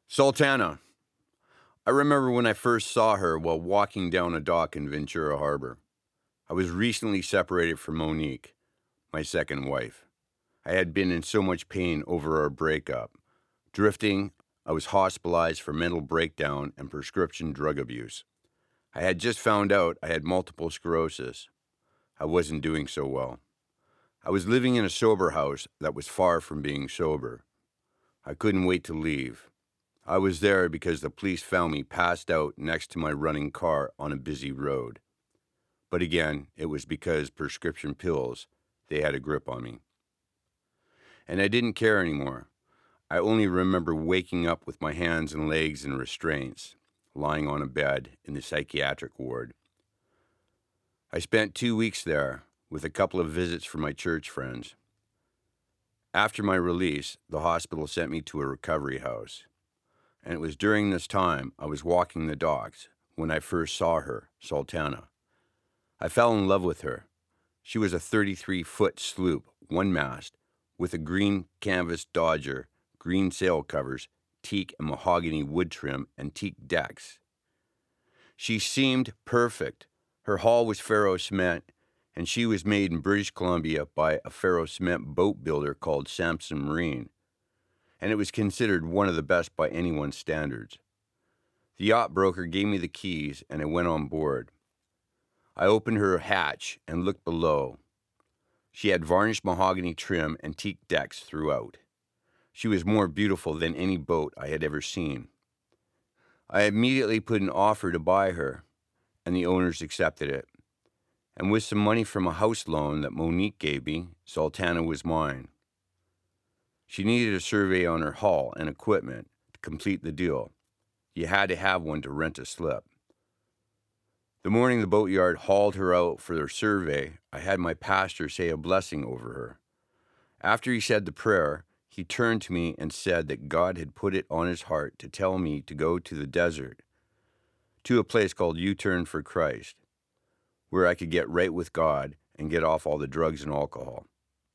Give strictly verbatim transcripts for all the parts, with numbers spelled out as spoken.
Sultana. I remember when I first saw her while walking down a dock in Ventura Harbor. I was recently separated from Monique, my second wife. I had been in so much pain over our breakup. Drifting, I was hospitalized for mental breakdown and prescription drug abuse. I had just found out I had multiple sclerosis. I wasn't doing so well. I was living in a sober house that was far from being sober. I couldn't wait to leave. I was there because the police found me passed out next to my running car on a busy road. But again, it was because prescription pills, they had a grip on me. And I didn't care anymore. I only remember waking up with my hands and legs in restraints, lying on a bed in the psychiatric ward. I spent two weeks there with a couple of visits from my church friends. After my release, the hospital sent me to a recovery house. And it was during this time I was walking the docks when I first saw her, Sultana. I fell in love with her. She was a thirty-three-foot sloop, one-mast, with a green canvas Dodger, green sail covers, teak and mahogany wood trim, and teak decks. She seemed perfect. Her hull was ferro cement, and she was made in British Columbia by a ferro cement boat builder called Samson Marine, and it was considered one of the best by anyone's standards. The yacht broker gave me the keys, and I went on board. I opened her hatch and looked below. She had varnished mahogany trim and teak decks throughout. She was more beautiful than any boat I had ever seen. I immediately put an offer to buy her, and the owners accepted it. And with some money from a house loan that Monique gave me, Sultana was mine. She needed a survey on her hull and equipment to complete the deal. You had to have one to rent a slip. The morning the boatyard hauled her out for their survey, I had my pastor say a blessing over her. After he said the prayer, he turned to me and said that God had put it on his heart to tell me to go to the desert, to a place called U-Turn for Christ, where I could get right with God and get off all the drugs and alcohol.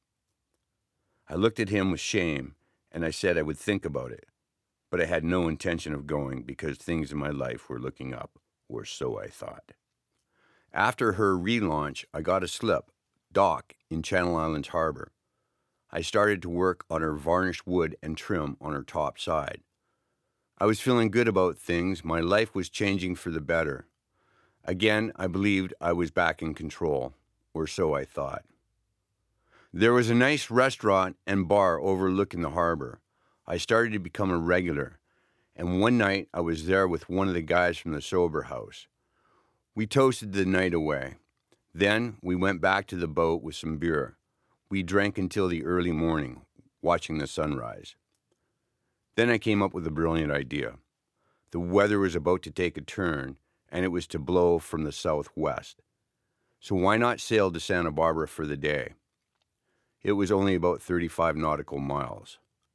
I looked at him with shame, and I said I would think about it, but I had no intention of going because things in my life were looking up, or so I thought. After her relaunch, I got a slip, dock, in Channel Islands Harbor. I started to work on her varnished wood and trim on her top side. I was feeling good about things. My life was changing for the better. Again, I believed I was back in control, or so I thought. There was a nice restaurant and bar overlooking the harbor. I started to become a regular, and one night I was there with one of the guys from the sober house. We toasted the night away. Then we went back to the boat with some beer. We drank until the early morning, watching the sunrise. Then I came up with a brilliant idea. The weather was about to take a turn, and it was to blow from the southwest. So why not sail to Santa Barbara for the day? It was only about thirty-five nautical miles.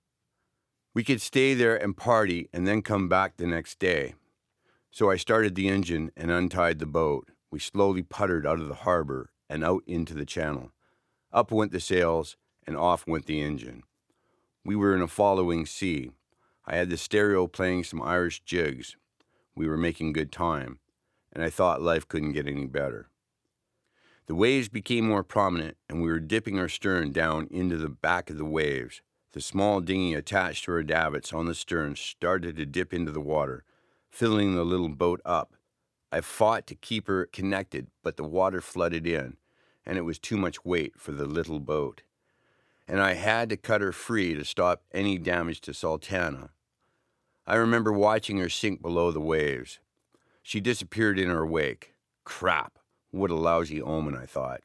We could stay there and party and then come back the next day. So I started the engine and untied the boat. We slowly puttered out of the harbor and out into the channel. Up went the sails and off went the engine. We were in a following sea. I had the stereo playing some Irish jigs. We were making good time, and I thought life couldn't get any better. The waves became more prominent, and we were dipping our stern down into the back of the waves. The small dinghy attached to our davits on the stern started to dip into the water, filling the little boat up. I fought to keep her connected, but the water flooded in, and it was too much weight for the little boat. And I had to cut her free to stop any damage to Sultana. I remember watching her sink below the waves. She disappeared in her wake. Crap, what a lousy omen, I thought.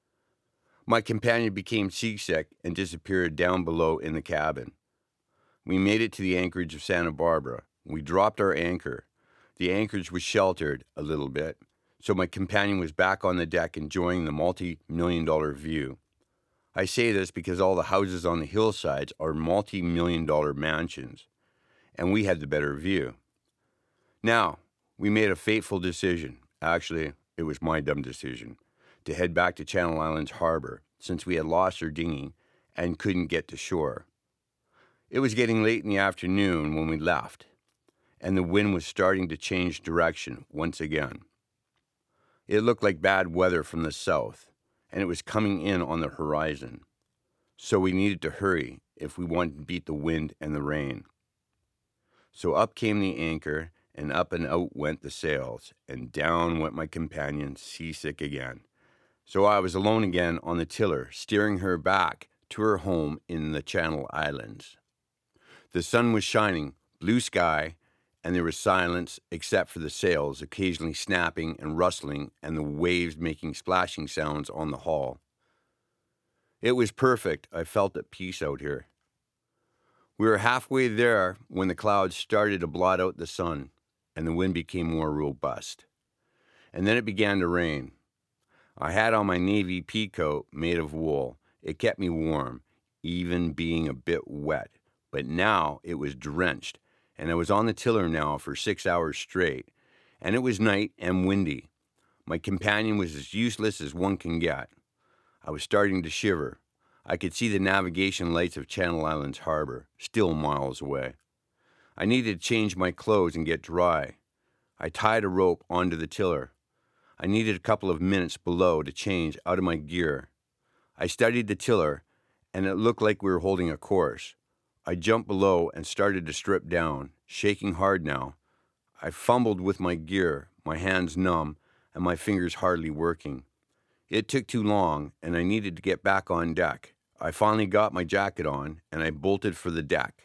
My companion became seasick and disappeared down below in the cabin. We made it to the anchorage of Santa Barbara. We dropped our anchor. The anchorage was sheltered a little bit, so my companion was back on the deck enjoying the multi-million dollar view. I say this because all the houses on the hillsides are multi-million dollar mansions, and we had the better view. Now, we made a fateful decision. Actually, it was my dumb decision, to head back to Channel Islands Harbor, since we had lost our dinghy and couldn't get to shore. It was getting late in the afternoon when we left. and the wind was starting to change direction once again. It looked like bad weather from the south, and it was coming in on the horizon. So we needed to hurry if we wanted to beat the wind and the rain. So up came the anchor, and up and out went the sails, and down went my companion, seasick again. So I was alone again on the tiller, steering her back to her home in the Channel Islands. The sun was shining, blue sky, and there was silence except for the sails occasionally snapping and rustling and the waves making splashing sounds on the hull. It was perfect. I felt at peace out here. We were halfway there when the clouds started to blot out the sun, and the wind became more robust. And then it began to rain. I had on my navy pea coat made of wool. It kept me warm, even being a bit wet. But now it was drenched, and I was on the tiller now for six hours straight, and it was night and windy. My companion was as useless as one can get. I was starting to shiver. I could see the navigation lights of Channel Islands Harbor, still miles away. I needed to change my clothes and get dry. I tied a rope onto the tiller. I needed a couple of minutes below to change out of my gear. I studied the tiller, and it looked like we were holding a course. I jumped below and started to strip down, shaking hard now. I fumbled with my gear, my hands numb, and my fingers hardly working. It took too long, and I needed to get back on deck. I finally got my jacket on, and I bolted for the deck.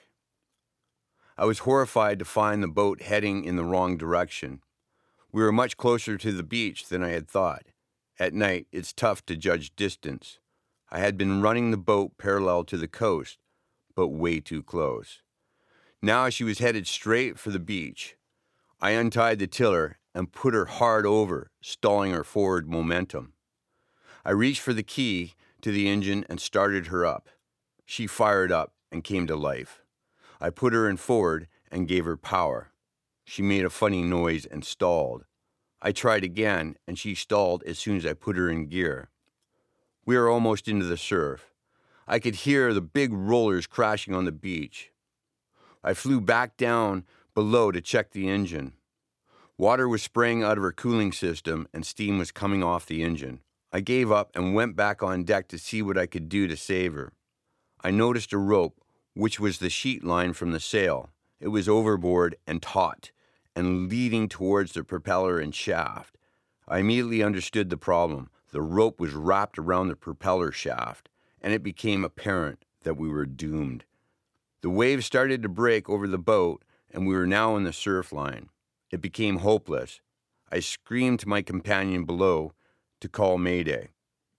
I was horrified to find the boat heading in the wrong direction. We were much closer to the beach than I had thought. At night, it's tough to judge distance. I had been running the boat parallel to the coast, but way too close. Now she was headed straight for the beach. I untied the tiller and put her hard over, stalling her forward momentum. I reached for the key to the engine and started her up. She fired up and came to life. I put her in forward and gave her power. She made a funny noise and stalled. I tried again, and she stalled as soon as I put her in gear. We were almost into the surf. I could hear the big rollers crashing on the beach. I flew back down below to check the engine. Water was spraying out of her cooling system, and steam was coming off the engine. I gave up and went back on deck to see what I could do to save her. I noticed a rope, which was the sheet line from the sail. It was overboard and taut, and leading towards the propeller and shaft. I immediately understood the problem. The rope was wrapped around the propeller shaft, and it became apparent that we were doomed. The waves started to break over the boat, and we were now in the surf line. It became hopeless. I screamed to my companion below to call Mayday.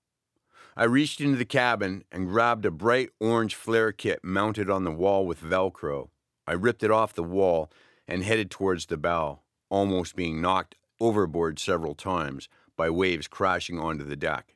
I reached into the cabin and grabbed a bright orange flare kit mounted on the wall with Velcro. I ripped it off the wall and headed towards the bow, almost being knocked overboard several times by waves crashing onto the deck.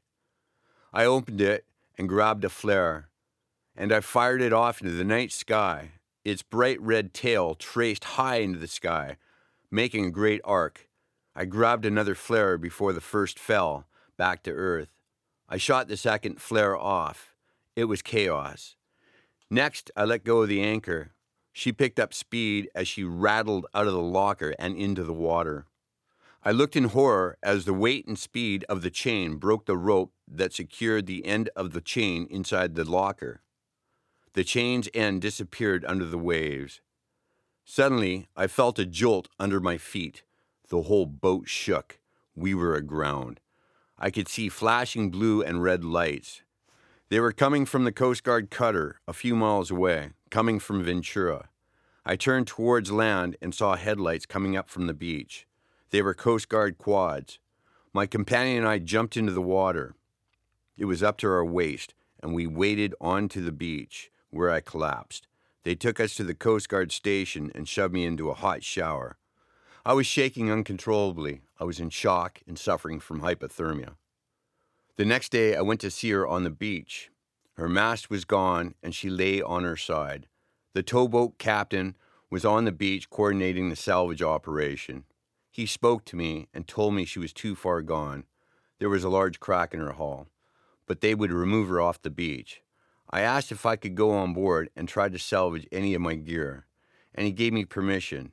I opened it and grabbed a flare, and I fired it off into the night sky. Its bright red tail traced high into the sky, making a great arc. I grabbed another flare before the first fell back to earth. I shot the second flare off. It was chaos. Next, I let go of the anchor. She picked up speed as she rattled out of the locker and into the water. I looked in horror as the weight and speed of the chain broke the rope that secured the end of the chain inside the locker. The chain's end disappeared under the waves. Suddenly, I felt a jolt under my feet. The whole boat shook. We were aground. I could see flashing blue and red lights. They were coming from the Coast Guard cutter a few miles away, coming from Ventura. I turned towards land and saw headlights coming up from the beach. They were Coast Guard quads. My companion and I jumped into the water. It was up to our waist, and we waded onto the beach, where I collapsed. They took us to the Coast Guard station and shoved me into a hot shower. I was shaking uncontrollably. I was in shock and suffering from hypothermia. The next day, I went to see her on the beach. Her mast was gone, and she lay on her side. The towboat captain was on the beach coordinating the salvage operation. He spoke to me and told me she was too far gone. There was a large crack in her hull, but they would remove her off the beach. I asked if I could go on board and try to salvage any of my gear, and he gave me permission.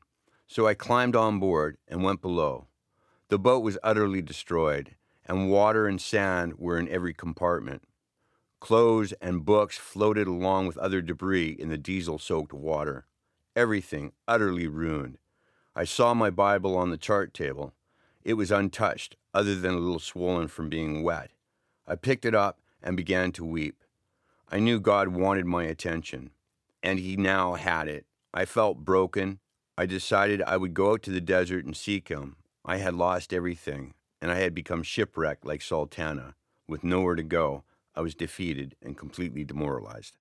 So I climbed on board and went below. The boat was utterly destroyed, and water and sand were in every compartment. Clothes and books floated along with other debris in the diesel-soaked water. Everything utterly ruined. I saw my Bible on the chart table. It was untouched, other than a little swollen from being wet. I picked it up and began to weep. I knew God wanted my attention, and He now had it. I felt broken. I decided I would go out to the desert and seek Him. I had lost everything, and I had become shipwrecked like Sultana. With nowhere to go, I was defeated and completely demoralized.